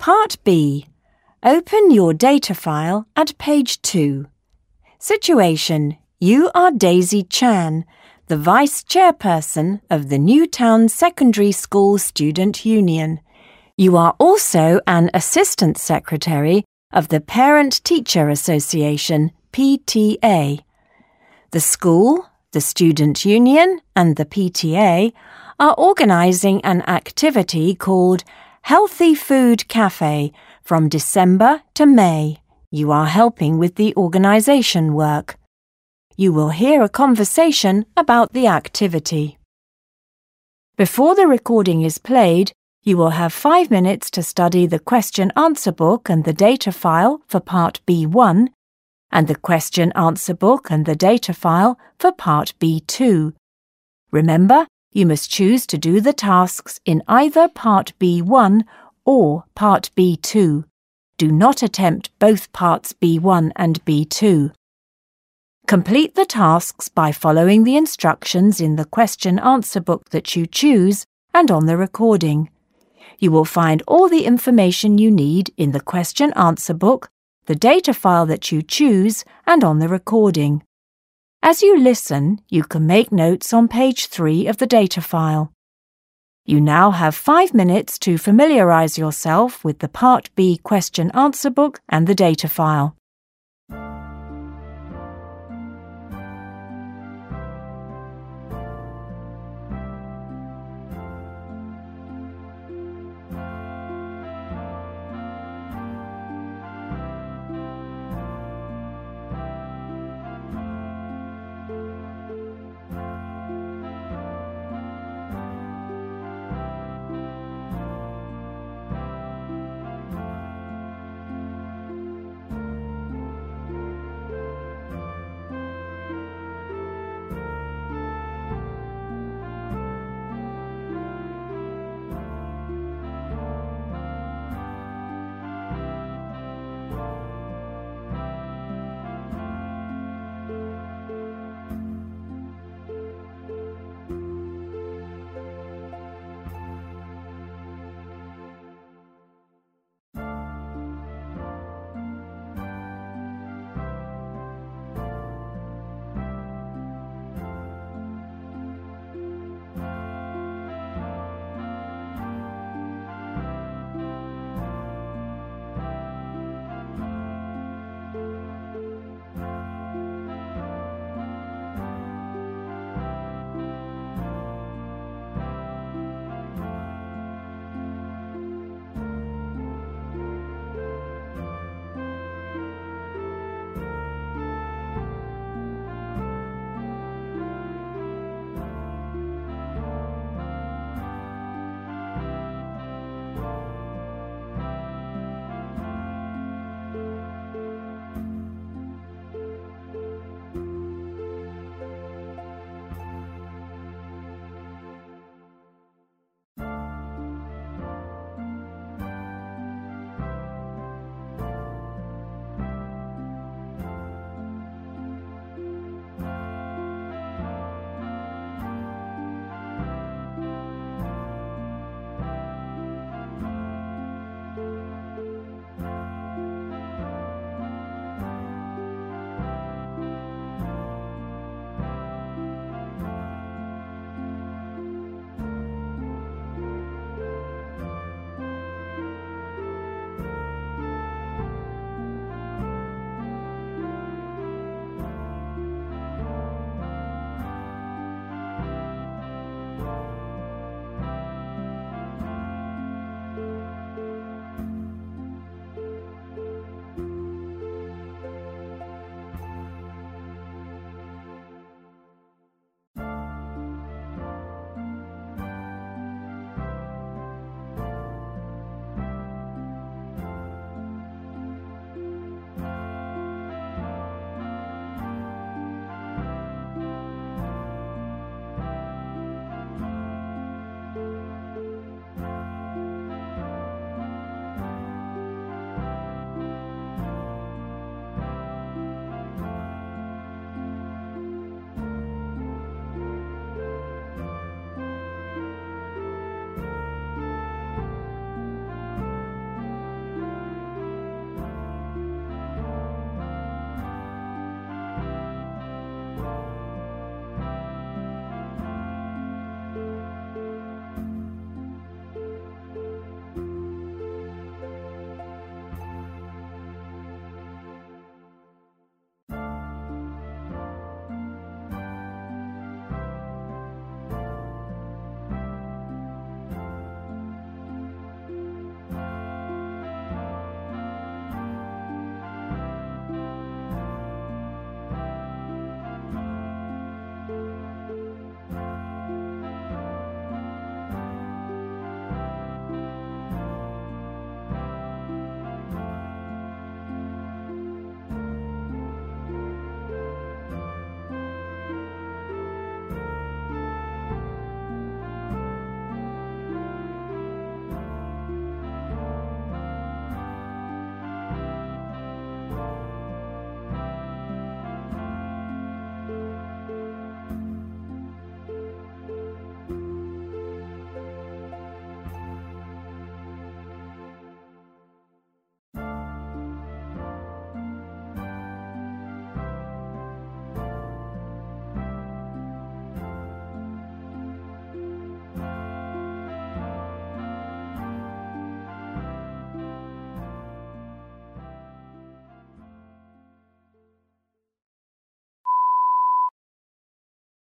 Part B. Open your data file at page 2. Situation: you are Daisy Chan, the Vice Chairperson of the Newtown Secondary School Student Union. You are also an Assistant Secretary of the Parent-Teacher Association, PTA. The school, the Student Union and the PTA are organising an activity called Healthy Food Cafe from December to May. You are helping with the organisation work. You will hear a conversation about the activity. Before the recording is played, you will have 5 minutes to study the question-answer book and the data file for Part B1 and the question-answer book and the data file for Part B2. Remember, you must choose to do the tasks in either Part B1 or Part B2. Do not attempt both Parts B1 and B2. Complete the tasks by following the instructions in the question-answer book that you choose and on the recording. You will find all the information you need in the question-answer book, the data file that you choose, and on the recording. As you listen, you can make notes on page 3 of the data file. You now have 5 minutes to familiarise yourself with the Part B question-answer book and the data file.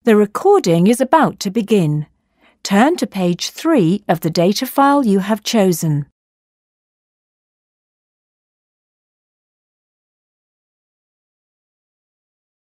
The recording is about to begin. Turn to page 3 of the data file you have chosen.